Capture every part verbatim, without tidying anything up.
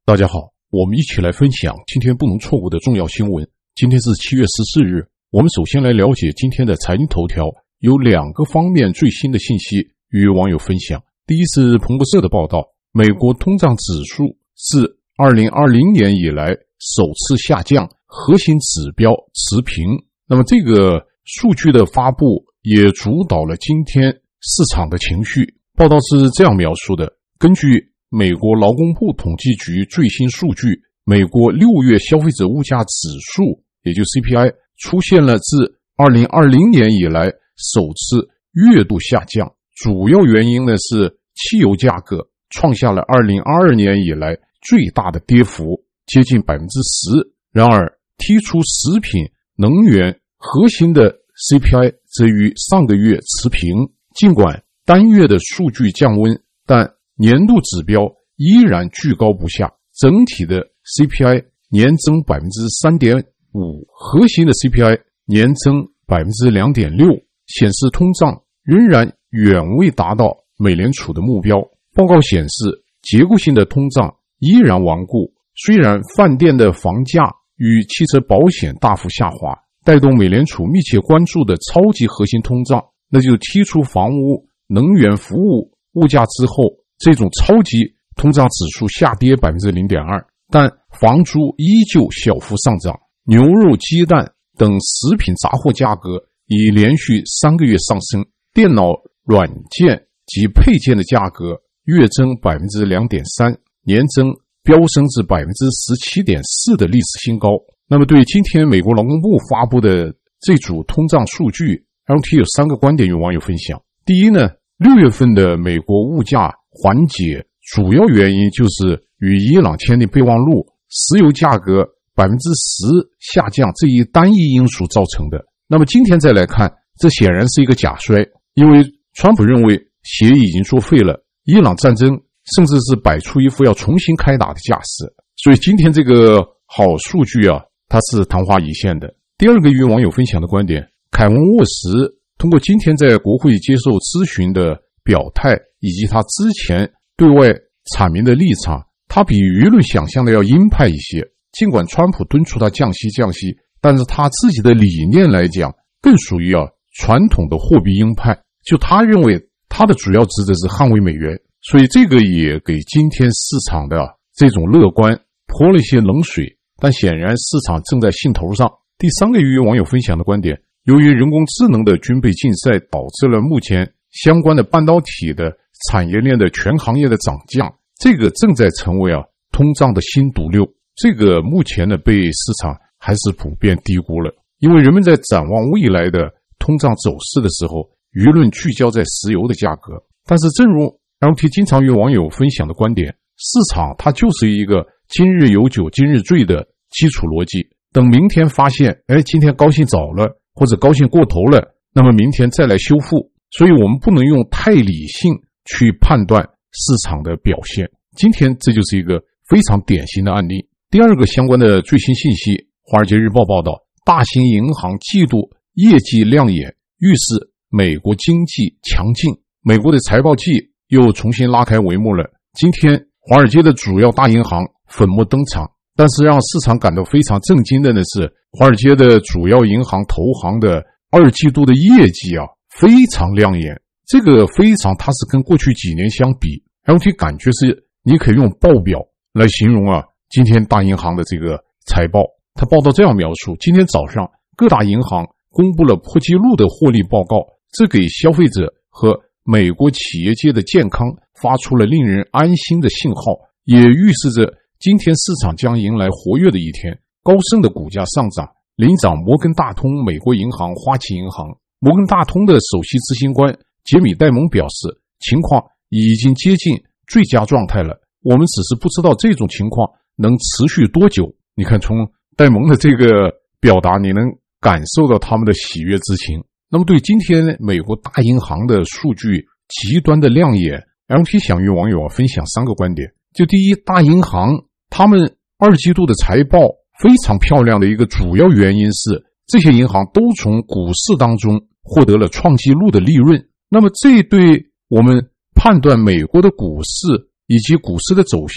大家好，我们一起来分享今天不能错过的重要新闻。今天是七月十四日，我们首先来了解今天的财经头条，有两个方面最新的信息与网友分享。第一是彭博社的报道，美国通胀指数是二零二零年以来首次下降，核心指标持平。那么这个数据的发布也主导了今天市场的情绪。报道是这样描述的，根据美国劳工部统计局最新数据，美国六月消费者物价指数，也就 C P I 出现了自二零二零年以来首次月度下降，主要原因呢是汽油价格创下了二零二二年以来最大的跌幅，接近 百分之十。 然而剔除食品、能源，核心的 C P I 则与上个月持平。尽管单月的数据降温，但年度指标依然居高不下，整体的 C P I 年增 百分之三点五， 核心的 C P I 年增 百分之二点六， 显示通胀仍然远未达到美联储的目标。报告显示，结构性的通胀依然顽固，虽然饭店的房价与汽车保险大幅下滑，带动美联储密切关注的超级核心通胀，那就是剔除房屋、能源、服务物价之后，这种超级通胀指数下跌 百分之零点二， 但房租依旧小幅上涨，牛肉、鸡蛋等食品杂货价格已连续三个月上升，电脑软件及配件的价格月增 百分之二点三， 年增飙升至 百分之十七点四 的历史新高。那么对今天美国劳工部发布的这组通胀数据， L T 有三个观点与网友分享。第一呢，六月份的美国物价缓解主要原因就是与伊朗签订备忘录、石油价格 百分之十 下降这一单一因素造成的。那么今天再来看，这显然是一个假衰，因为川普认为协议已经作废了，伊朗战争甚至是摆出一副要重新开打的架势，所以今天这个好数据啊，它是昙花一现的。第二个与网友分享的观点，凯文沃什通过今天在国会接受咨询的表态，以及他之前对外阐明的立场，他比舆论想象的要鹰派一些。尽管川普敦促他降息降息，但是他自己的理念来讲，更属于啊传统的货币鹰派。就他认为他的主要职责是捍卫美元，所以这个也给今天市场的这种乐观泼了一些冷水。但显然市场正在兴头上。第三个与网友分享的观点，由于人工智能的军备竞赛，导致了目前相关的半导体的产业链的全行业的涨价，这个正在成为啊通胀的新毒瘤。这个目前呢被市场还是普遍低估了，因为人们在展望未来的通胀走势的时候，舆论聚焦在石油的价格。但是正如 L T 经常与网友分享的观点，市场它就是一个今日有酒今日醉的基础逻辑。等明天发现，哎，今天高兴早了，或者高兴过头了，那么明天再来修复。所以我们不能用太理性去判断市场的表现。今天这就是一个非常典型的案例。第二个相关的最新信息，华尔街日报报道，大型银行季度业绩亮眼，预示美国经济强劲。美国的财报季又重新拉开帷幕了。今天华尔街的主要大银行粉墨登场，但是让市场感到非常震惊的呢是，华尔街的主要银行投行的二季度的业绩啊非常亮眼。这个非常它是跟过去几年相比， L T 感觉是你可以用报表来形容啊今天大银行的这个财报。他报道这样描述，今天早上各大银行公布了破纪录的获利报告，这给消费者和美国企业界的健康发出了令人安心的信号，也预示着今天市场将迎来活跃的一天。高盛的股价上涨，领涨摩根大通、美国银行、花旗银行。摩根大通的首席执行官杰米戴蒙表示，情况已经接近最佳状态了，我们只是不知道这种情况能持续多久。你看从戴蒙的这个表达，你能感受到他们的喜悦之情。那么对今天美国大银行的数据极端的亮眼， L T 想与网友分享三个观点。就第一，大银行他们二季度的财报非常漂亮的一个主要原因是，这些银行都从股市当中获得了创纪录的利润。那么这对我们判断美国的股市以及股市的走向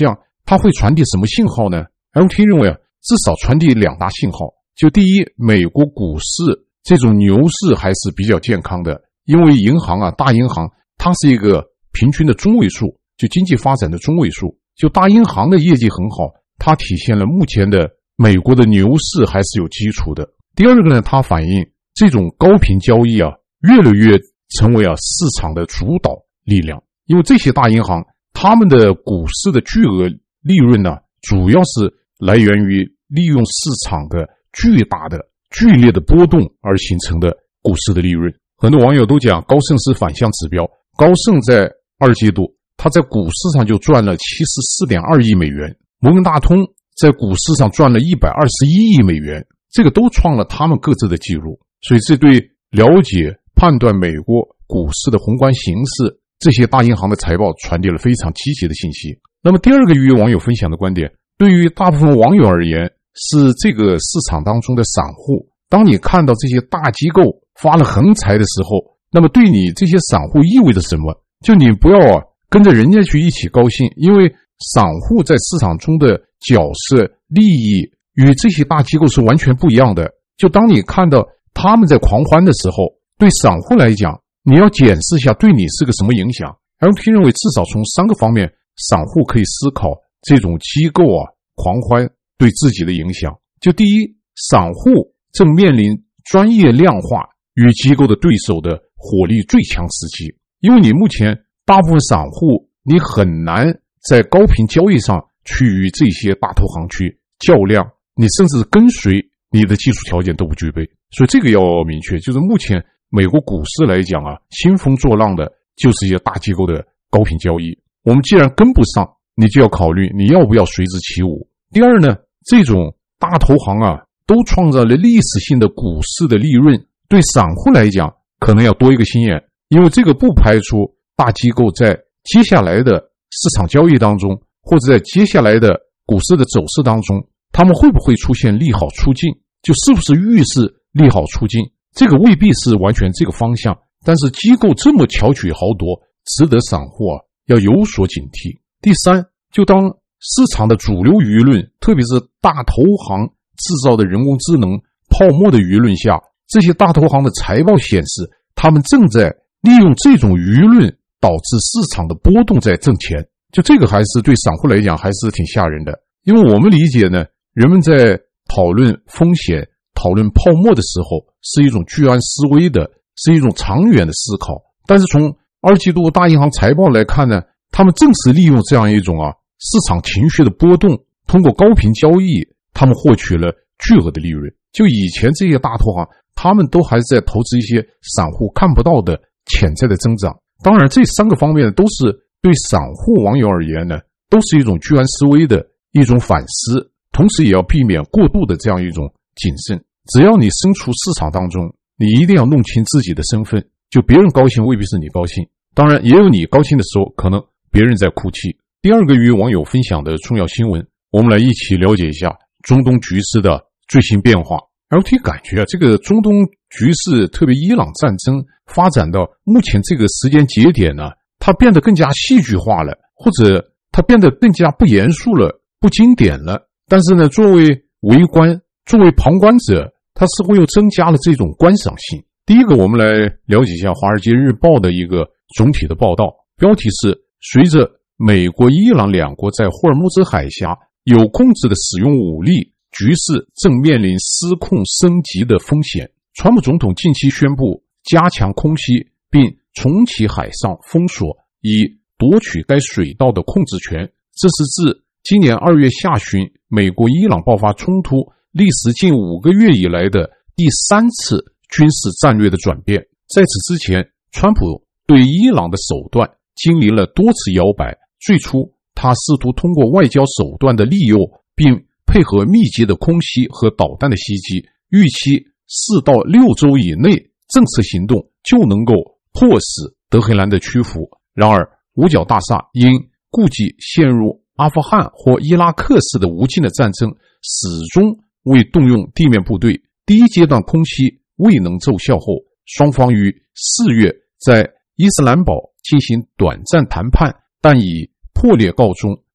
它会传递什么信号呢？ L T 认为啊，至少传递两大信号。就第一，美国股市这种牛市还是比较健康的，因为银行啊，大银行它是一个平均的中位数，就经济发展的中位数，就大银行的业绩很好，它体现了目前的美国的牛市还是有基础的。第二个呢，它反映这种高频交易啊，越来越成为啊市场的主导力量。因为这些大银行他们的股市的巨额利润呢，主要是来源于利用市场的巨大的剧烈的波动而形成的股市的利润。很多网友都讲高盛是反向指标，高盛在二季度他在股市上就赚了 七十四点二亿美元，摩根大通在股市上赚了一百二十一亿美元，这个都创了他们各自的记录。所以这对了解判断美国股市的宏观形势，这些大银行的财报传递了非常积极的信息。那么第二个与网友分享的观点，对于大部分网友而言，是这个市场当中的散户，当你看到这些大机构发了横财的时候，那么对你这些散户意味着什么？就你不要啊跟着人家去一起高兴，因为散户在市场中的角色利益与这些大机构是完全不一样的。就当你看到他们在狂欢的时候，对散户来讲，你要检视一下对你是个什么影响。 L T 认为至少从三个方面，散户可以思考这种机构啊狂欢对自己的影响。就第一，散户正面临专业量化与机构的对手的火力最强时期，因为你目前大部分散户你很难在高频交易上去与这些大投行去较量，你甚至跟随你的技术条件都不具备。所以这个要明确，就是目前美国股市来讲啊，兴风作浪的就是一些大机构的高频交易。我们既然跟不上，你就要考虑你要不要随之起舞。第二呢，这种大投行啊都创造了历史性的股市的利润，对散户来讲可能要多一个心眼，因为这个不排除大机构在接下来的市场交易当中，或者在接下来的股市的走势当中，他们会不会出现利好出尽，就是不是预示利好出尽，这个未必是完全这个方向，但是机构这么巧取豪夺，值得散户啊要有所警惕。第三，就当市场的主流舆论，特别是大投行制造的人工智能泡沫的舆论下，这些大投行的财报显示，他们正在利用这种舆论导致市场的波动在挣钱。就这个还是对散户来讲还是挺吓人的，因为我们理解呢，人们在讨论风险、讨论泡沫的时候，是一种居安思危的，是一种长远的思考。但是从二季度大银行财报来看呢，他们正是利用这样一种啊市场情绪的波动，通过高频交易，他们获取了巨额的利润。就以前这些大投行，他们都还是在投资一些散户看不到的潜在的增长。当然这三个方面都是对散户网友而言呢，都是一种居安思危的一种反思，同时也要避免过度的这样一种谨慎。只要你身处市场当中，你一定要弄清自己的身份，就别人高兴未必是你高兴，当然也有你高兴的时候，可能别人在哭泣。第二个与网友分享的重要新闻，我们来一起了解一下中东局势的最新变化。 L T 感觉啊，这个中东局势，特别伊朗战争发展到目前这个时间节点呢，它变得更加戏剧化了，或者它变得更加不严肃了，不经典了。但是呢，作为围观，作为旁观者，它似乎又增加了这种观赏性。第一个，我们来了解一下《华尔街日报》的一个总体的报道，标题是随着美国、伊朗两国在霍尔木兹海峡有控制的使用武力，局势正面临失控升级的风险。川普总统近期宣布加强空袭并重启海上封锁，以夺取该水道的控制权。这是自今年二月下旬美国伊朗爆发冲突历时近五个月以来的第三次军事战略的转变。在此之前，川普对伊朗的手段经历了多次摇摆。最初他试图通过外交手段的利诱，并配合密集的空袭和导弹的袭击，预期四到六周以内政策行动就能够迫使德黑兰的屈服。然而五角大厦因顾忌陷入阿富汗或伊拉克式的无尽的战争，始终未动用地面部队。第一阶段空袭未能奏效后，双方于四月在伊斯兰堡进行短暂谈判，但以破裂告终。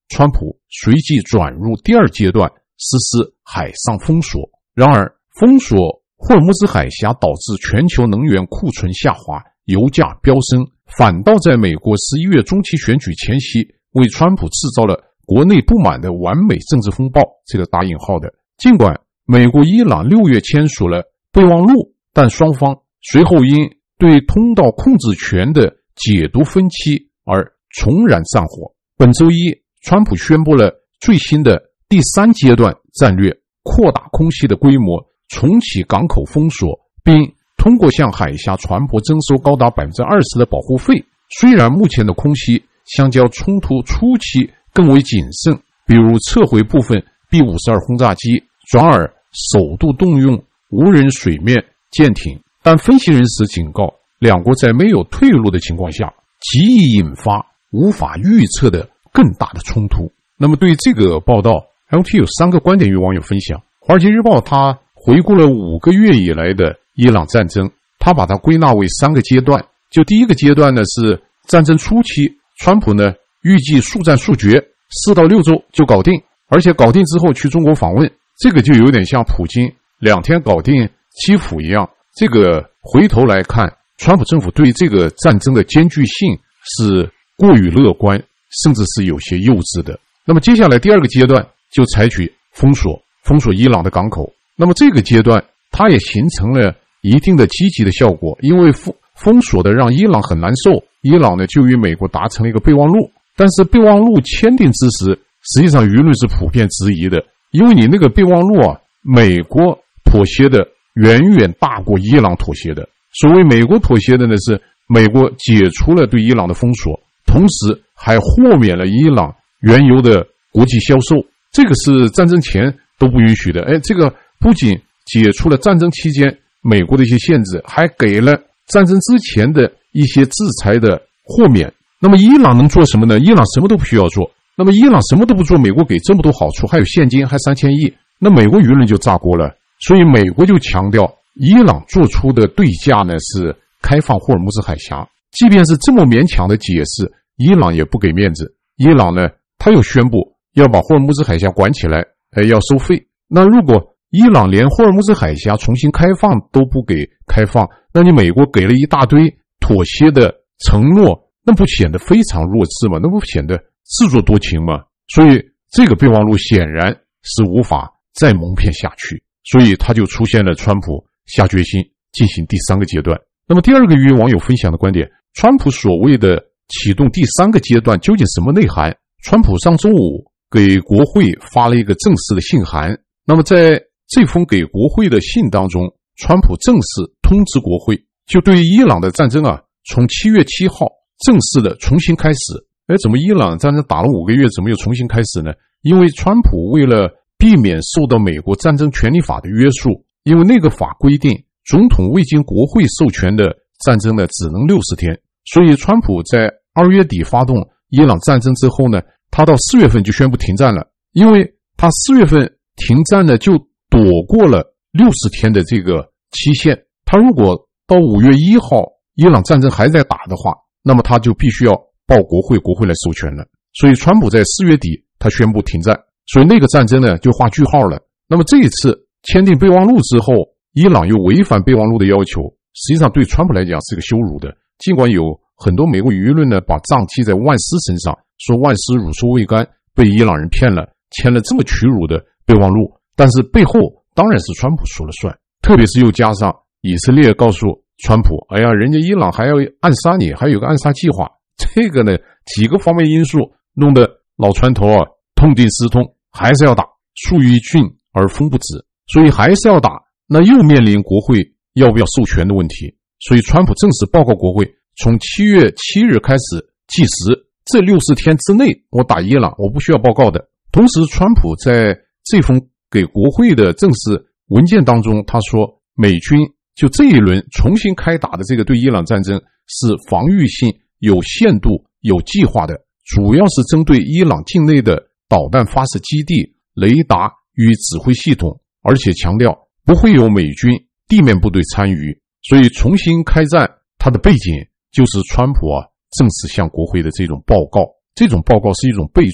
川普随即转入第二阶段，实施海上封锁。然而，封锁霍尔木兹海峡导致全球能源库存下滑，油价飙升，反倒在美国十一月中期选举前夕为川普制造了国内不满的完美政治风暴，这个打引号的。尽管美国伊朗六月签署了备忘录，但双方随后因对通道控制权的解读分歧而重燃战火。本周一，川普宣布了最新的第三阶段战略，扩大空袭的规模，重启港口封锁，并通过向海峡船舶征收高达 百分之二十 的保护费。虽然目前的空袭相较冲突初期更为谨慎，比如撤回部分 B 五十二 轰炸机，转而首度动用无人水面舰艇，但分析人士警告，两国在没有退路的情况下，极易引发无法预测的更大的冲突。那么对这个报道 L T 有三个观点与网友分享。华尔街日报他回顾了五个月以来的伊朗战争，他把它归纳为三个阶段。就第一个阶段呢，是战争初期，川普呢预计速战速决，四到六周就搞定，而且搞定之后去中国访问，这个就有点像普京两天搞定基辅一样。这个回头来看，川普政府对这个战争的艰巨性是过于乐观，甚至是有些幼稚的。那么接下来第二个阶段就采取封锁，封锁伊朗的港口。那么这个阶段它也形成了一定的积极的效果，因为封封锁的让伊朗很难受，伊朗呢就与美国达成了一个备忘录。但是备忘录签订之时，实际上舆论是普遍质疑的，因为你那个备忘录啊，美国妥协的远远大过伊朗妥协的。所谓美国妥协的呢，是美国解除了对伊朗的封锁，同时还豁免了伊朗原油的国际销售，这个是战争前都不允许的。哎，这个不仅解除了战争期间美国的一些限制，还给了战争之前的一些制裁的豁免。那么伊朗能做什么呢？伊朗什么都不需要做。那么伊朗什么都不做，美国给这么多好处，还有现金，还三千亿，那美国舆论就炸锅了。所以美国就强调，伊朗做出的对价呢是开放霍尔木兹海峡。即便是这么勉强的解释，伊朗也不给面子。伊朗呢，他又宣布要把霍尔木兹海峡管起来，呃，要收费。那如果伊朗连霍尔木兹海峡重新开放都不给开放，那你美国给了一大堆妥协的承诺，那不显得非常弱智吗？那不显得自作多情吗？所以这个备忘录显然是无法再蒙骗下去，所以他就出现了川普下决心进行第三个阶段。那么第二个与网友分享的观点，川普所谓的启动第三个阶段究竟什么内涵？川普上周五给国会发了一个正式的信函，那么在这封给国会的信当中，川普正式通知国会，就对于伊朗的战争啊，从七月七号正式的重新开始。哎，怎么伊朗战争打了五个月，怎么又重新开始呢？因为川普为了避免受到美国战争权利法的约束，因为那个法规定总统未经国会授权的战争呢只能六十天，所以川普在二月底发动伊朗战争之后呢，他到四月份就宣布停战了。因为他四月份停战呢，就躲过了六十天的这个期限。他如果到五月一号伊朗战争还在打的话，那么他就必须要报国会，国会来授权了。所以川普在四月底他宣布停战，所以那个战争呢就画句号了。那么这一次签订备忘录之后，伊朗又违反备忘录的要求，实际上对川普来讲是个羞辱的。尽管有很多美国舆论呢把账记在万斯身上，说万斯乳臭未干，被伊朗人骗了，签了这么屈辱的备忘录，但是背后当然是川普说了算。特别是又加上以色列告诉川普，哎呀，人家伊朗还要暗杀你，还有个暗杀计划。这个呢几个方面因素弄得老船头啊痛定思痛，还是要打，树欲静而风不止，所以还是要打。那又面临国会要不要授权的问题，所以川普正式报告国会，从七月七日开始计时，这六十天之内我打伊朗，我不需要报告的。同时川普在这封给国会的正式文件当中，他说美军就这一轮重新开打的这个对伊朗战争是防御性、有限度、有计划的，主要是针对伊朗境内的导弹发射基地、雷达与指挥系统，而且强调不会有美军地面部队参与。所以重新开战它的背景就是川普啊正式向国会的这种报告，这种报告是一种备注。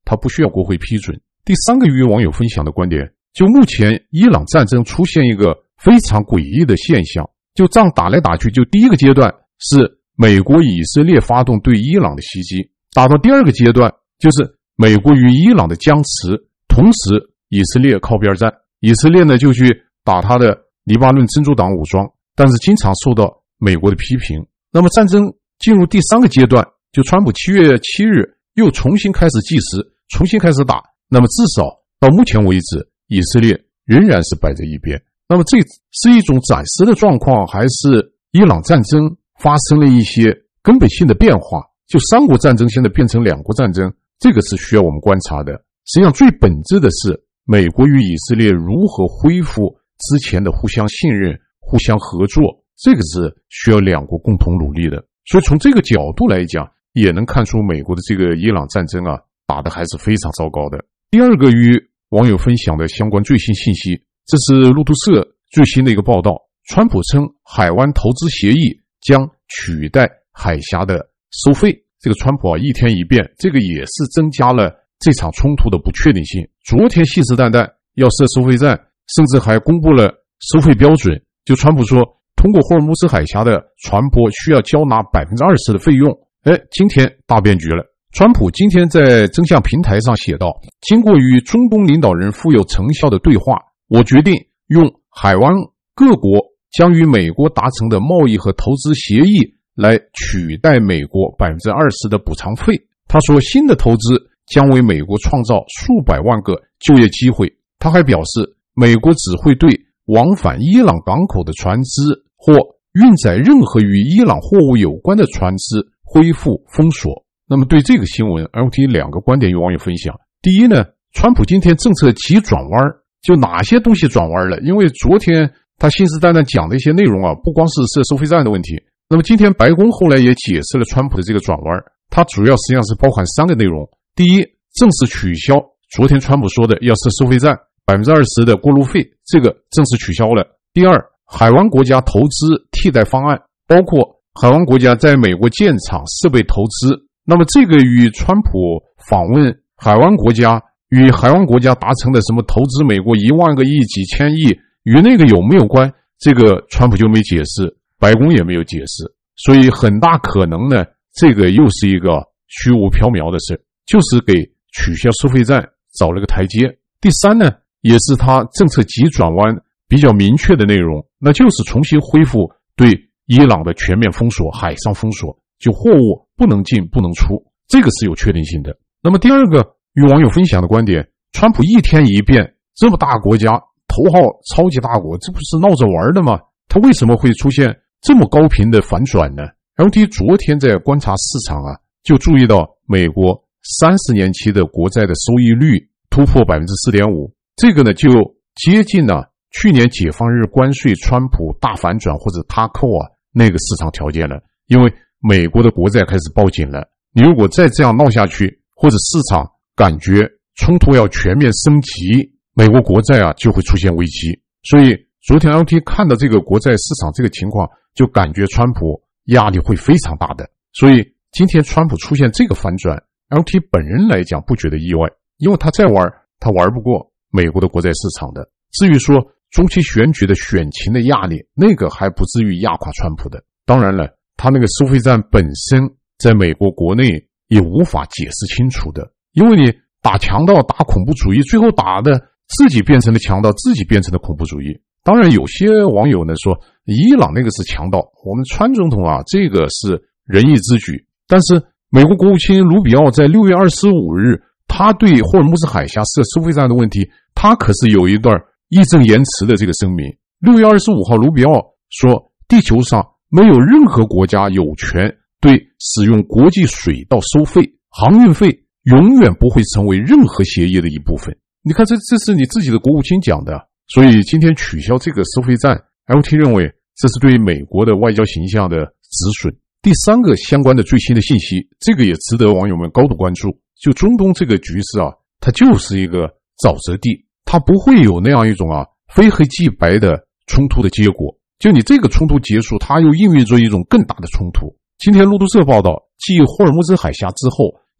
它不需要国会批准。第三个与网友分享的观点，就目前伊朗战争出现一个非常诡异的现象，就仗打来打去，就第一个阶段是美国以色列发动对伊朗的袭击，打到第二个阶段就是美国与伊朗的僵持，同时以色列靠边站，以色列呢就去打他的黎巴嫩真主党武装，但是经常受到美国的批评。那么战争进入第三个阶段，就川普七月七日又重新开始计时，重新开始打，那么至少到目前为止，以色列仍然是摆在一边。那么这是一种暂时的状况，还是伊朗战争发生了一些根本性的变化？就三国战争现在变成两国战争，这个是需要我们观察的。实际上最本质的是美国与以色列如何恢复之前的互相信任、互相合作，这个是需要两国共同努力的。所以从这个角度来讲，也能看出美国的这个伊朗战争啊，打得还是非常糟糕的。第二个与网友分享的相关最新信息，这是路透社最新的一个报道，川普称海湾投资协议将取代海峡的收费。这个川普啊一天一变，这个也是增加了这场冲突的不确定性。昨天信誓旦旦要设收费站，甚至还公布了收费标准。就川普说，通过霍尔木兹海峡的船舶需要交纳 百分之二十 的费用。哎，今天大变局了。川普今天在真相平台上写道，经过与中东领导人富有成效的对话，我决定用海湾各国将与美国达成的贸易和投资协议来取代美国 百分之二十 的补偿费。他说，新的投资将为美国创造数百万个就业机会。他还表示，美国只会对往返伊朗港口的船只或运载任何与伊朗货物有关的船只恢复封锁。那么对这个新闻 L T 两个观点与网友分享。第一呢，川普今天政策急转弯，就哪些东西转弯了？因为昨天他信誓旦旦讲的一些内容啊，不光是设收费站的问题，那么今天白宫后来也解释了川普的这个转弯，它主要实际上是包含三个内容。第一，正式取消昨天川普说的要设收费站 百分之二十 的过路费，这个正式取消了。第二，海湾国家投资替代方案，包括海湾国家在美国建厂设备投资。那么这个与川普访问海湾国家，与海湾国家达成的什么投资美国一万个亿、几千亿，与那个有没有关？这个川普就没解释，白宫也没有解释，所以很大可能呢，这个又是一个虚无缥缈的事，就是给取消收费站找了个台阶。第三呢，也是他政策急转弯比较明确的内容，那就是重新恢复对伊朗的全面封锁，海上封锁，就货物不能进不能出，这个是有确定性的。那么第二个与网友分享的观点，川普一天一变，这么大国家，头号超级大国，这不是闹着玩的吗？他为什么会出现这么高频的反转呢？ L T 昨天在观察市场啊，就注意到美国三十年期的国债的收益率突破 百分之四点五， 这个呢就接近了去年解放日关税川普大反转或者他扣啊那个市场条件了。因为美国的国债开始抱紧了，你如果再这样闹下去，或者市场感觉冲突要全面升级，美国国债啊就会出现危机。所以昨天 L T 看到这个国债市场这个情况，就感觉川普压力会非常大的。所以今天川普出现这个反转， L T 本人来讲不觉得意外，因为他再玩他玩不过美国的国债市场的。至于说中期选举的选情的压力，那个还不至于压垮川普的。当然了，他那个收费站本身在美国国内也无法解释清楚的，因为你打强盗打恐怖主义，最后打的自己变成了强盗，自己变成了恐怖主义。当然有些网友呢说伊朗那个是强盗，我们川总统啊这个是仁义之举。但是美国国务卿卢比奥在六月二十五日，他对霍尔木兹海峡设收费站的问题，他可是有一段义正言辞的这个声明。六月二十五号卢比奥说，地球上没有任何国家有权对使用国际水道收费，航运费永远不会成为任何协议的一部分。你看这这是你自己的国务卿讲的，所以今天取消这个收费站， L T 认为这是对美国的外交形象的止损。第三个相关的最新的信息，这个也值得网友们高度关注，就中东这个局势啊，它就是一个沼泽地，它不会有那样一种啊非黑即白的冲突的结果，就你这个冲突结束，它又孕育着一种更大的冲突。今天路透社报道，继霍尔木兹海峡之后，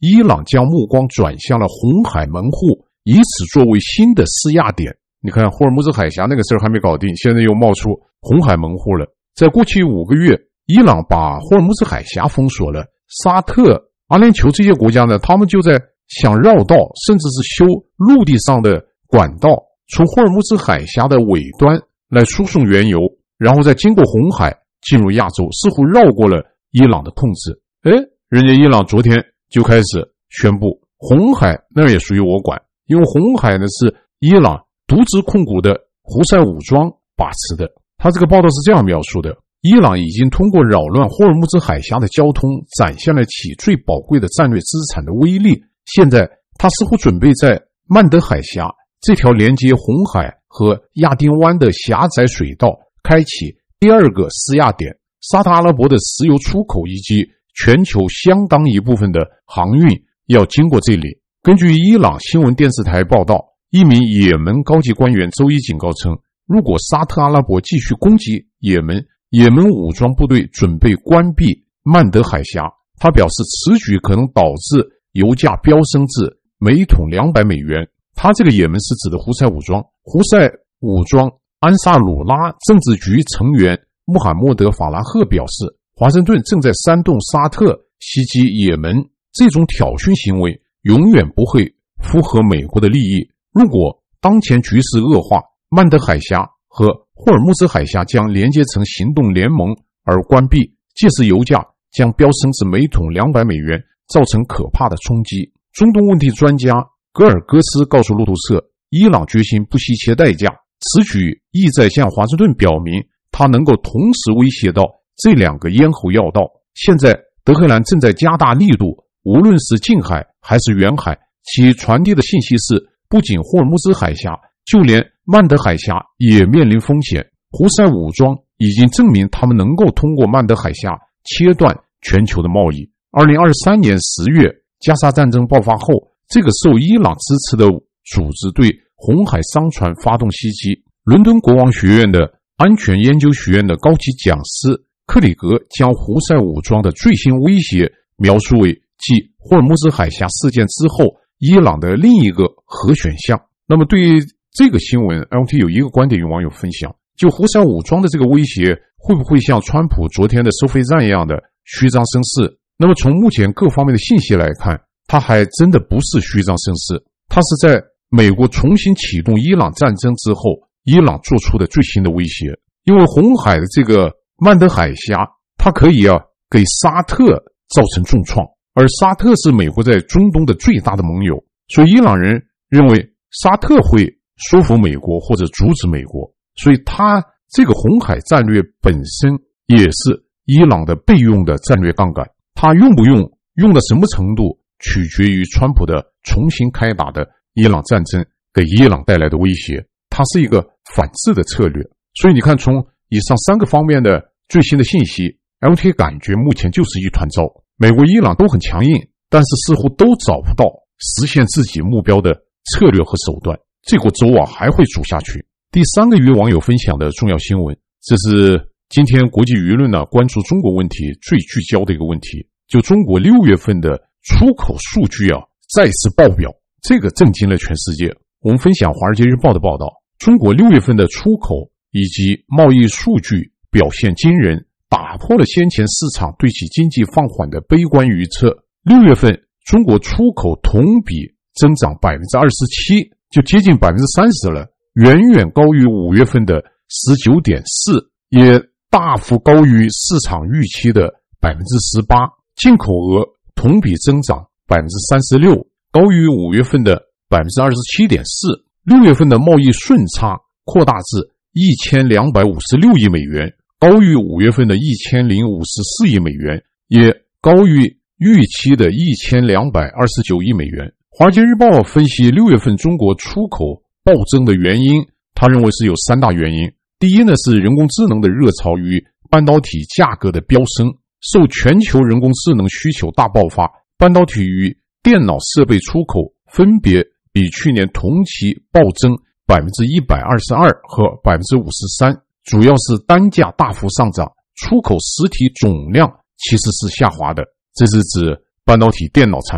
伊朗将目光转向了红海门户，以此作为新的施压点。你看霍尔木兹海峡那个事儿还没搞定，现在又冒出红海门户了。在过去五个月，伊朗把霍尔木兹海峡封锁了，沙特、阿联酋这些国家呢，他们就在想绕道，甚至是修陆地上的管道，从霍尔木兹海峡的尾端来输送原油，然后再经过红海进入亚洲，似乎绕过了伊朗的控制。诶，人家伊朗昨天就开始宣布，红海那也属于我管，因为红海呢是伊朗独资控股的胡塞武装把持的。他这个报道是这样描述的：伊朗已经通过扰乱霍尔木兹海峡的交通，展现了其最宝贵的战略资产的威力。现在他似乎准备在曼德海峡这条连接红海和亚丁湾的狭窄水道开启第二个施压点。沙特阿拉伯的石油出口以及全球相当一部分的航运要经过这里。根据伊朗新闻电视台报道，一名也门高级官员周一警告称，如果沙特阿拉伯继续攻击也门，也门武装部队准备关闭曼德海峡。他表示，此举可能导致油价飙升至每桶两百美元。他这个也门是指的胡塞武装。胡塞武装安萨鲁拉政治局成员穆罕默德·法拉赫表示，华盛顿正在煽动沙特袭击也门，这种挑衅行为永远不会符合美国的利益。如果当前局势恶化，曼德海峡和霍尔木兹海峡将连接成行动联盟而关闭，届时油价将飙升至每桶两百美元，造成可怕的冲击。中东问题专家戈尔戈斯告诉路透社，伊朗决心不惜一切代价，此举意在向华盛顿表明，他能够同时威胁到这两个咽喉要道。现在德黑兰正在加大力度，无论是近海还是远海，其传递的信息是，不仅霍尔木兹海峡，就连曼德海峡也面临风险。胡塞武装已经证明他们能够通过曼德海峡切断全球的贸易。二零二三年十月，加沙战争爆发后，这个受伊朗支持的组织对红海商船发动袭击。伦敦国王学院的安全研究学院的高级讲师克里格将胡塞武装的最新威胁描述为继霍尔木兹海峡事件之后伊朗的另一个核选项。那么对于这个新闻 L T 有一个观点与网友分享，就胡塞武装的这个威胁会不会像川普昨天的收费站一样的虚张声势？那么从目前各方面的信息来看，它还真的不是虚张声势，它是在美国重新启动伊朗战争之后，伊朗做出的最新的威胁。因为红海的这个曼德海峡，它可以啊给沙特造成重创，而沙特是美国在中东的最大的盟友，所以伊朗人认为沙特会说服美国或者阻止美国，所以他这个红海战略本身也是伊朗的备用的战略杠杆，他用不用，用到什么程度，取决于川普的重新开打的伊朗战争给伊朗带来的威胁，它是一个反制的策略。所以你看，从以上三个方面的最新的信息 L T 感觉目前就是一团糟，美国伊朗都很强硬，但是似乎都找不到实现自己目标的策略和手段，这锅粥啊还会煮下去。第三个与网友分享的重要新闻，这是今天国际舆论呢关注中国问题最聚焦的一个问题，就中国六月份的出口数据啊再次爆表，这个震惊了全世界。我们分享《华尔街日报》的报道，中国六月份的出口以及贸易数据表现惊人，打破了先前市场对其经济放缓的悲观预测。六月份中国出口同比增长 百分之二十七， 就接近 百分之三十 了，远远高于五月份的 十九点四， 也大幅高于市场预期的 百分之十八。 进口额同比增长 百分之三十六， 高于五月份的 百分之二十七点四。 六月份的贸易顺差扩大至一千两百五十六亿美元，高于五月份的一千零五十四亿美元，也高于预期的一千两百二十九亿美元。华尔街日报分析六月份中国出口暴增的原因，他认为是有三大原因。第一呢，是人工智能的热潮与半导体价格的飙升，受全球人工智能需求大爆发，半导体与电脑设备出口分别比去年同期暴增 百分之一百二十二 和 百分之五十三， 主要是单价大幅上涨，出口实体总量其实是下滑的，这是指半导体电脑产品。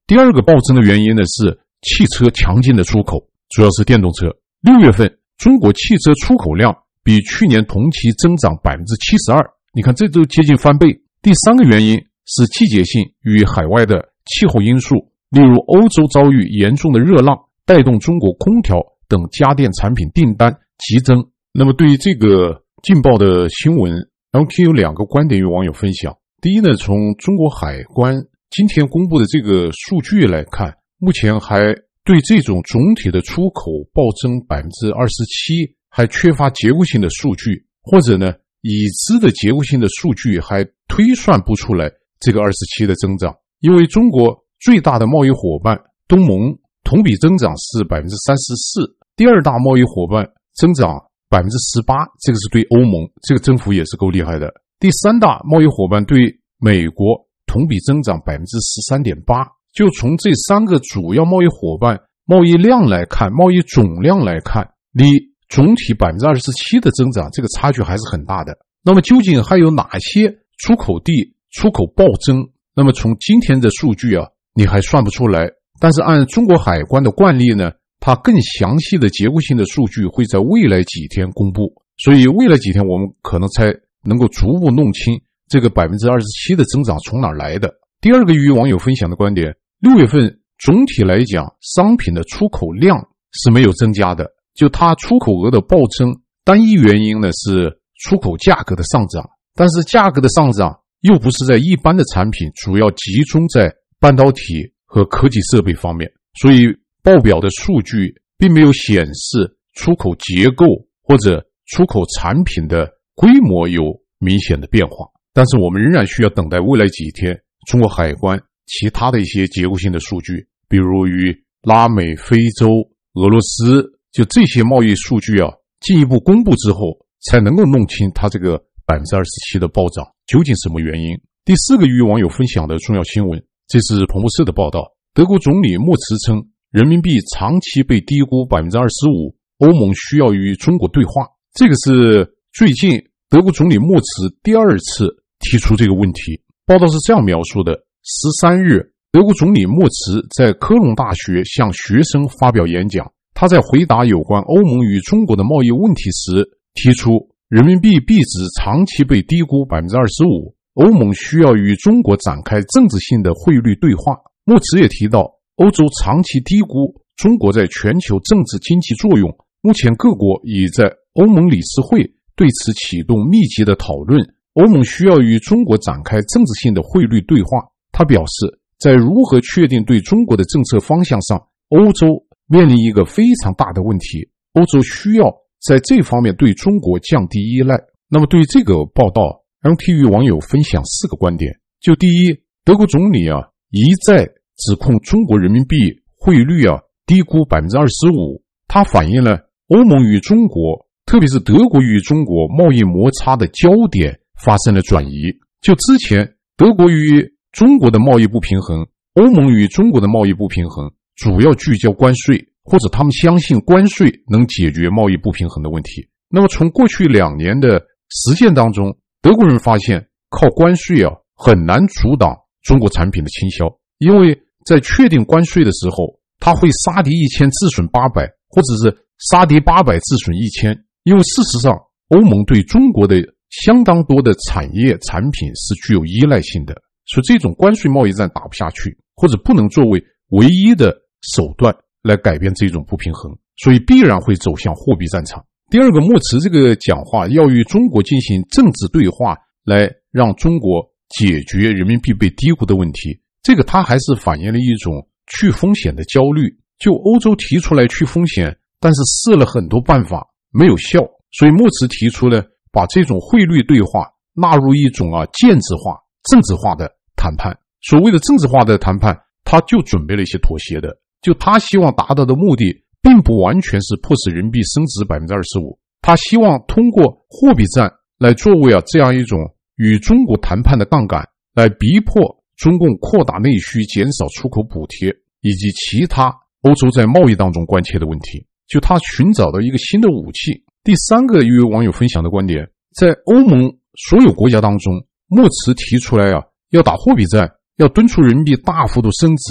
第二个暴增的原因呢是汽车强劲的出口，主要是电动车。六月份中国汽车出口量比去年同期增长 百分之七十二， 你看这都接近翻倍。第三个原因是季节性与海外的气候因素，例如欧洲遭遇严重的热浪，带动中国空调等家电产品订单急增。那么对于这个劲爆的新闻， L T 有两个观点与网友分享。第一呢，从中国海关今天公布的这个数据来看，目前还对这种总体的出口暴增 百分之二十七 还缺乏结构性的数据，或者呢已知的结构性的数据还推算不出来这个二十七的增长。因为中国最大的贸易伙伴东盟同比增长是 百分之三十四， 第二大贸易伙伴增长 百分之十八， 这个是对欧盟，这个增幅也是够厉害的。第三大贸易伙伴对美国同比增长 百分之十三点八。 就从这三个主要贸易伙伴贸易量来看，贸易总量来看，离总体 百分之二十七 的增长这个差距还是很大的。那么究竟还有哪些出口地出口暴增？那么从今天的数据啊，你还算不出来。但是按中国海关的惯例呢，它更详细的结构性的数据会在未来几天公布，所以未来几天我们可能才能够逐步弄清这个 百分之二十七 的增长从哪儿来的。第二个与网友分享的观点，六月份总体来讲商品的出口量是没有增加的，就它出口额的暴增，单一原因呢是出口价格的上涨，但是价格的上涨又不是在一般的产品，主要集中在半导体和科技设备方面，所以报表的数据并没有显示出口结构或者出口产品的规模有明显的变化。但是我们仍然需要等待未来几天中国海关其他的一些结构性的数据，比如与拉美、非洲、俄罗斯，就这些贸易数据啊进一步公布之后，才能够弄清它这个 百分之二十七 的暴涨究竟什么原因。第四个与网友分享的重要新闻，这是彭博社的报道，德国总理默茨称人民币长期被低估 百分之二十五， 欧盟需要与中国对话。这个是最近德国总理默茨第二次提出这个问题。报道是这样描述的，十三日德国总理默茨在科隆大学向学生发表演讲，他在回答有关欧盟与中国的贸易问题时提出人民币币值长期被低估 百分之二十五， 欧盟需要与中国展开政治性的汇率对话。默茨也提到欧洲长期低估中国在全球政治经济作用，目前各国已在欧盟理事会对此启动密集的讨论，欧盟需要与中国展开政治性的汇率对话。他表示，在如何确定对中国的政策方向上，欧洲面临一个非常大的问题，欧洲需要在这方面对中国降低依赖。那么对于这个报道， M T 与网友分享四个观点。就第一，德国总理啊一再指控中国人民币汇率啊低估 百分之二十五， 它反映了欧盟与中国，特别是德国与中国贸易摩擦的焦点发生了转移。就之前德国与中国的贸易不平衡，欧盟与中国的贸易不平衡主要聚焦关税，或者他们相信关税能解决贸易不平衡的问题。那么从过去两年的实践当中，德国人发现靠关税啊很难阻挡中国产品的倾销，因为在确定关税的时候，它会杀敌一千自损八百，或者是杀敌八百自损一千。因为事实上欧盟对中国的相当多的产业产品是具有依赖性的，所以这种关税贸易战打不下去，或者不能作为唯一的手段来改变这种不平衡，所以必然会走向货币战场。第二个，默茨这个讲话要与中国进行政治对话，来让中国解决人民币被低估的问题，这个它还是反映了一种去风险的焦虑。就欧洲提出来去风险，但是试了很多办法没有效，所以默茨提出了把这种汇率对话纳入一种啊建制化、政治化的谈判。所谓的政治化的谈判，他就准备了一些妥协的，就他希望达到的目的并不完全是迫使人民币升值 百分之二十五， 他希望通过货币战来作为啊这样一种与中国谈判的杠杆，来逼迫中共扩大内需、减少出口补贴以及其他欧洲在贸易当中关切的问题，就他寻找到一个新的武器。第三个与网友分享的观点，在欧盟所有国家当中，默茨提出来啊要打货币战，要敦促人民币大幅度升值，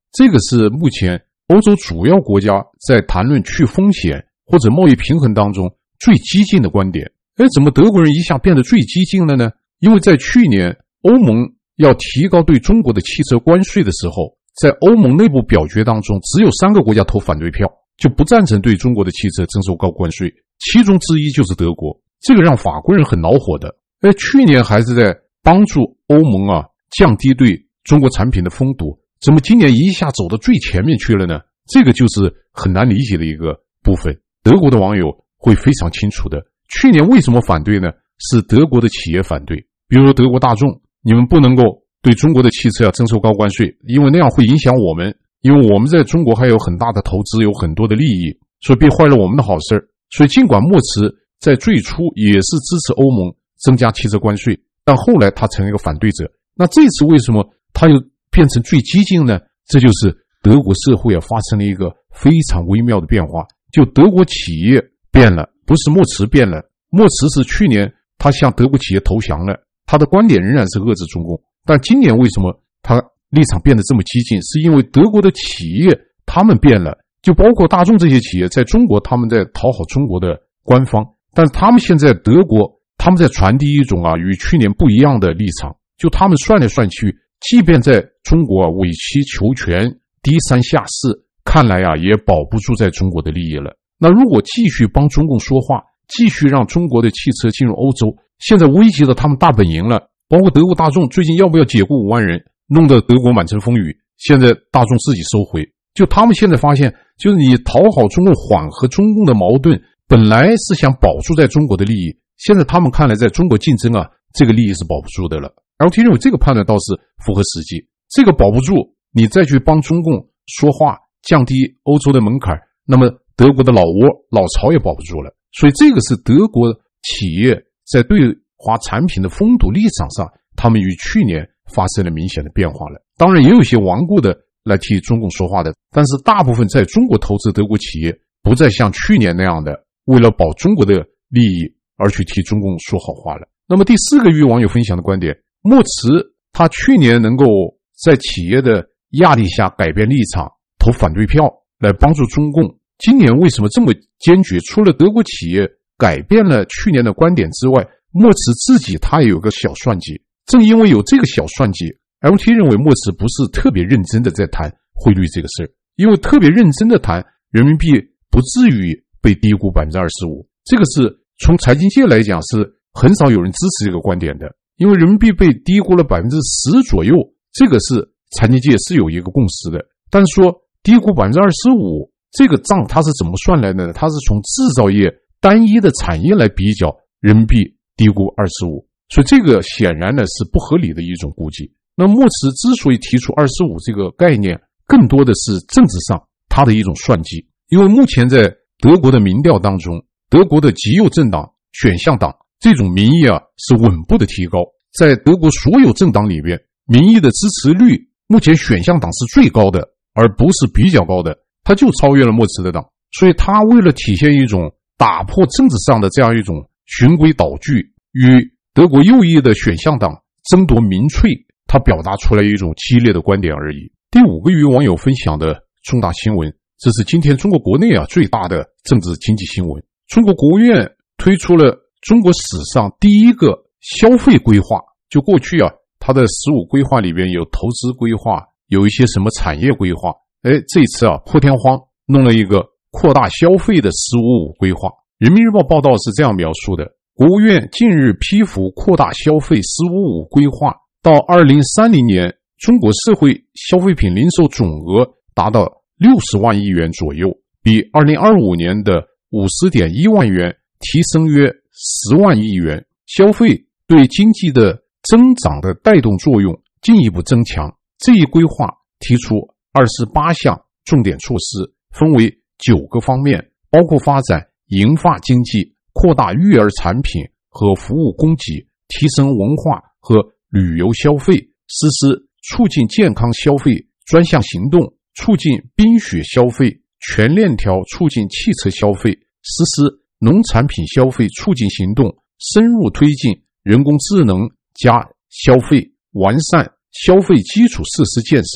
这个是目前欧洲主要国家在谈论去风险或者贸易平衡当中最激进的观点。哎，怎么德国人一下变得最激进了呢？因为在去年欧盟要提高对中国的汽车关税的时候，在欧盟内部表决当中，只有三个国家投反对票，就不赞成对中国的汽车征收高关税，其中之一就是德国。这个让法国人很恼火的。哎，去年还是在帮助欧盟啊降低对中国产品的封堵，怎么今年一下走到最前面去了呢？这个就是很难理解的一个部分。德国的网友会非常清楚的。去年为什么反对呢？是德国的企业反对，比如说德国大众，你们不能够对中国的汽车要征收高关税，因为那样会影响我们，因为我们在中国还有很大的投资，有很多的利益，所以别坏了我们的好事。所以尽管默茨在最初也是支持欧盟增加汽车关税，但后来他成了一个反对者。那这次为什么他又变成最激进呢？这就是德国社会啊发生了一个非常微妙的变化，就德国企业变了，不是默茨变了。默茨是去年他向德国企业投降了，他的观点仍然是遏制中共，但今年为什么他立场变得这么激进？是因为德国的企业他们变了，就包括大众这些企业在中国他们在讨好中国的官方，但是他们现在德国他们在传递一种啊与去年不一样的立场，就他们算来算去，即便在中国啊委曲求全低三下四，看来啊也保不住在中国的利益了。那如果继续帮中共说话，继续让中国的汽车进入欧洲，现在危及到他们大本营了，包括德国大众最近要不要解雇五万人，弄得德国满城风雨，现在大众自己收回。就他们现在发现，就是你讨好中共缓和中共的矛盾，本来是想保住在中国的利益，现在他们看来在中国竞争啊这个利益是保不住的了。L T 认为这个判断倒是符合实际，这个保不住，你再去帮中共说话，降低欧洲的门槛，那么德国的老窝老巢也保不住了。所以这个是德国企业在对华产品的封堵立场上，他们与去年发生了明显的变化了。当然也有一些顽固的来替中共说话的，但是大部分在中国投资德国企业不再像去年那样的为了保中国的利益而去替中共说好话了。那么第四个与网友分享的观点，默茨他去年能够在企业的压力下改变立场，投反对票来帮助中共，今年为什么这么坚决？除了德国企业改变了去年的观点之外，默茨自己他也有个小算计。正因为有这个小算计， L T 认为默茨不是特别认真的在谈汇率这个事儿，因为特别认真的谈人民币不至于被低估 百分之二十五， 这个是从财经界来讲是很少有人支持这个观点的，因为人民币被低估了 百分之十 左右，这个是财经界是有一个共识的。但是说低估 百分之二十五，这个账它是怎么算来的呢？它是从制造业单一的产业来比较人民币低估二十五，所以这个显然呢是不合理的一种估计。那默茨之所以提出二十五这个概念，更多的是政治上他的一种算计。因为目前在德国的民调当中，德国的极右政党选项党这种民意啊是稳步的提高，在德国所有政党里边，民意的支持率目前选项党是最高的，而不是比较高的，他就超越了默茨的党。所以他为了体现一种打破政治上的这样一种循规蹈矩，与德国右翼的选项党争夺民粹，他表达出来一种激烈的观点而已。第五个与网友分享的重大新闻，这是今天中国国内啊最大的政治经济新闻。中国国务院推出了中国史上第一个消费规划，就过去啊它的十五规划里边有投资规划，有一些什么产业规划，哎，这次啊破天荒弄了一个扩大消费的十五五规划。人民日报报道是这样描述的，国务院近日批复扩大消费十五五规划，到二零三零年中国社会消费品零售总额达到六十万亿元左右，比二零二五年的 五十点一万元提升约十万亿元，消费对经济的增长的带动作用进一步增强。这一规划提出二十八项重点措施，分为九个方面，包括发展银发经济、扩大育儿产品和服务供给、提升文化和旅游消费、实施促进健康消费专项行动、促进冰雪消费、全链条促进汽车消费、实施农产品消费促进行动，深入推进人工智能加消费，完善消费基础设施建设。本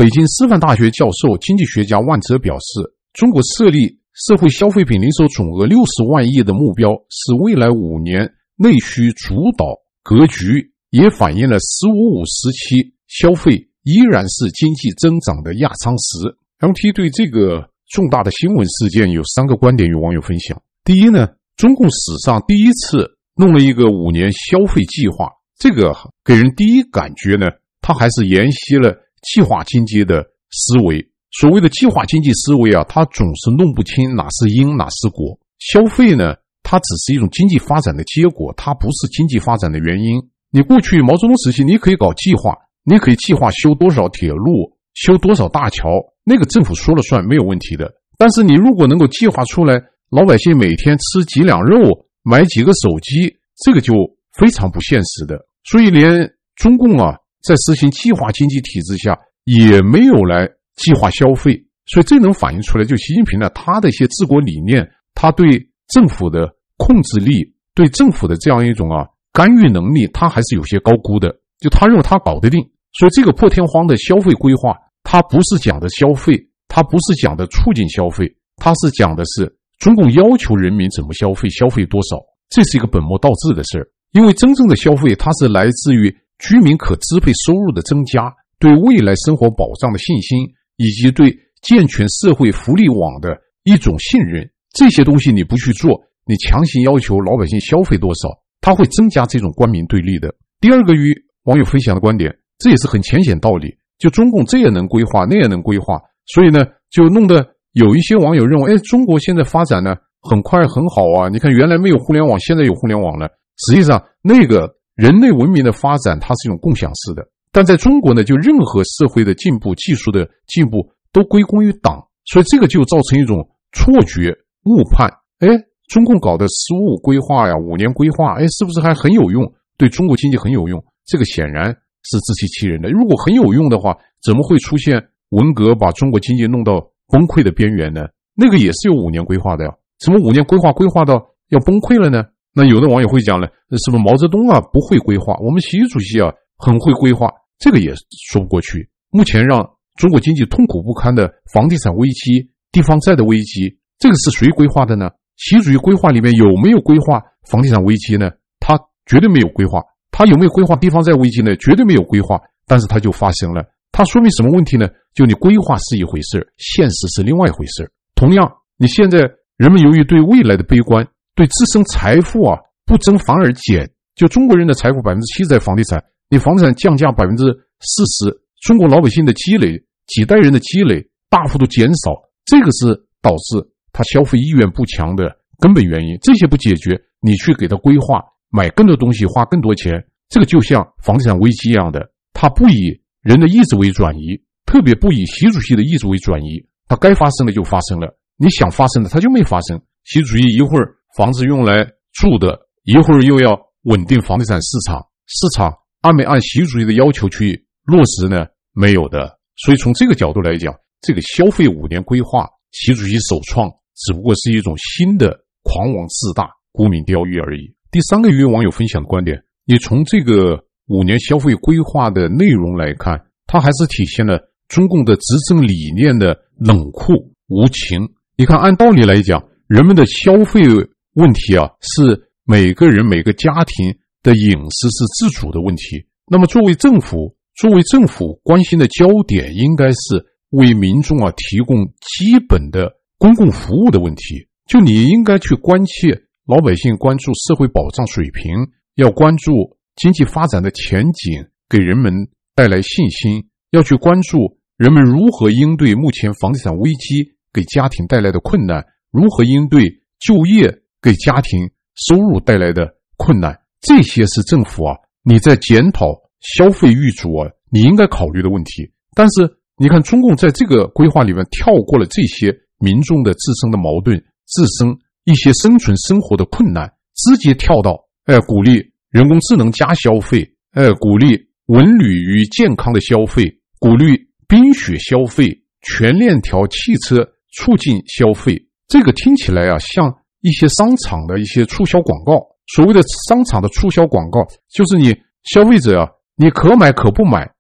北京师范大学教授、经济学家万哲表示，中国设立社会消费品零售总额六十万亿的目标是未来五年内需主导格局，也反映了十五五时期消费依然是经济增长的压舱石。 M T 对这个重大的新闻事件有三个观点与网友分享。第一呢，中共史上第一次弄了一个五年消费计划，这个给人第一感觉呢，它还是沿袭了计划经济的思维。所谓的计划经济思维啊，它总是弄不清哪是因哪是果。消费呢，它只是一种经济发展的结果，它不是经济发展的原因。你过去毛泽东时期，你可以搞计划，你可以计划修多少铁路，修多少大桥，那个政府说了算，没有问题的。但是你如果能够计划出来，老百姓每天吃几两肉，买几个手机，这个就非常不现实的。所以连中共啊，在实行计划经济体制下，也没有来计划消费。所以这能反映出来，就习近平呢，他的一些治国理念，他对政府的控制力，对政府的这样一种啊干预能力，他还是有些高估的。就他认为他搞得定。所以这个破天荒的消费规划，它不是讲的消费，它不是讲的促进消费，它是讲的是中共要求人民怎么消费，消费多少，这是一个本末倒置的事儿。因为真正的消费，它是来自于居民可支配收入的增加，对未来生活保障的信心，以及对健全社会福利网的一种信任。这些东西你不去做，你强行要求老百姓消费多少，它会增加这种官民对立的。第二个与网友分享的观点，这也是很浅显道理，就中共这也能规划，那也能规划，所以呢，就弄得有一些网友认为，哎，中国现在发展呢很快很好啊，你看原来没有互联网，现在有互联网了。实际上那个人类文明的发展，它是一种共享式的，但在中国呢，就任何社会的进步、技术的进步都归功于党，所以这个就造成一种错觉、误判。哎，中共搞的十五规划呀、五年规划，哎，是不是还很有用？对中国经济很有用？这个显然是自欺欺人的。如果很有用的话，怎么会出现文革把中国经济弄到崩溃的边缘呢？那个也是有五年规划的呀，怎么五年规划规划到要崩溃了呢？那有的网友会讲了，是不是毛泽东啊不会规划，我们习主席啊很会规划？这个也说不过去。目前让中国经济痛苦不堪的房地产危机、地方债的危机，这个是谁规划的呢？习主席规划里面有没有规划房地产危机呢？他绝对没有规划。他有没有规划地方债危机呢？绝对没有规划，但是它就发生了。它说明什么问题呢？就你规划是一回事，现实是另外一回事。同样，你现在人们由于对未来的悲观，对自身财富啊不增反而减，就中国人的财富百分之七十在房地产，你房地产降价百分之四十，中国老百姓的积累，几代人的积累大幅度减少，这个是导致他消费意愿不强的根本原因。这些不解决，你去给他规划，买更多东西，花更多钱，这个就像房地产危机一样的，它不以人的意志为转移，特别不以习主席的意志为转移，它该发生的就发生了，你想发生的它就没发生。习主席一会儿房子用来住的，一会儿又要稳定房地产市场，市场按没按习主席的要求去落实呢？没有的。所以从这个角度来讲，这个消费五年规划，习主席首创，只不过是一种新的狂妄自大、沽名钓誉而已。第三个与网友分享的观点，你从这个五年消费规划的内容来看，它还是体现了中共的执政理念的冷酷无情。你看，按道理来讲，人们的消费问题啊，是每个人每个家庭的饮食是自主的问题。那么作为政府，作为政府关心的焦点应该是为民众啊提供基本的公共服务的问题。就你应该去关切老百姓，关注社会保障水平，要关注经济发展的前景，给人们带来信心，要去关注人们如何应对目前房地产危机给家庭带来的困难，如何应对就业给家庭收入带来的困难。这些是政府啊你在检讨消费预主啊你应该考虑的问题。但是你看，中共在这个规划里面跳过了这些民众的自身的矛盾，自身一些生存生活的困难，直接跳到哎鼓励人工智能加消费，哎鼓励文旅与健康的消费，鼓励冰雪消费，全链条汽车促进消费。这个听起来啊像一些商场的一些促销广告。所谓的商场的促销广告，就是你消费者啊你可买可不买，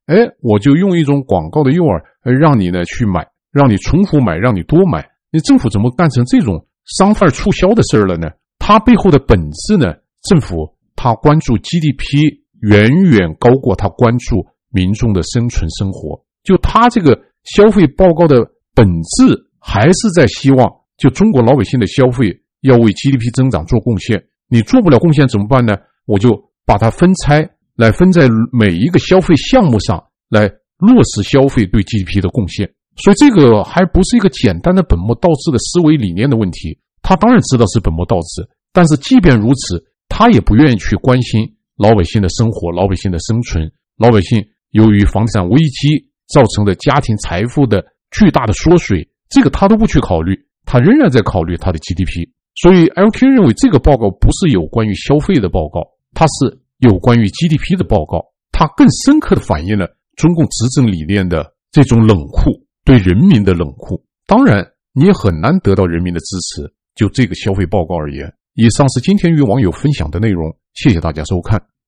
哎，我就用一种广告的诱饵，让你呢去买，让你重复买，让你多买。你政府怎么干成这种商贩促销的事儿了呢？它背后的本质呢，政府它关注 G D P 远远高过它关注民众的生存生活。就它这个消费报告的本质还是在希望就中国老百姓的消费要为 G D P 增长做贡献。你做不了贡献怎么办呢？我就把它分拆来分在每一个消费项目上来落实消费对 G D P 的贡献。所以这个还不是一个简单的本末倒置的思维理念的问题，他当然知道是本末倒置，但是即便如此，他也不愿意去关心老百姓的生活，老百姓的生存，老百姓由于房产危机造成的家庭财富的巨大的缩水，这个他都不去考虑，他仍然在考虑他的 G D P。 所以 L Q 认为这个报告不是有关于消费的报告，它是有关于 G D P 的报告，它更深刻地反映了中共执政理念的这种冷酷，对人民的冷酷。当然你也很难得到人民的支持，就这个消费报告而言。以上是今天与网友分享的内容，谢谢大家收看。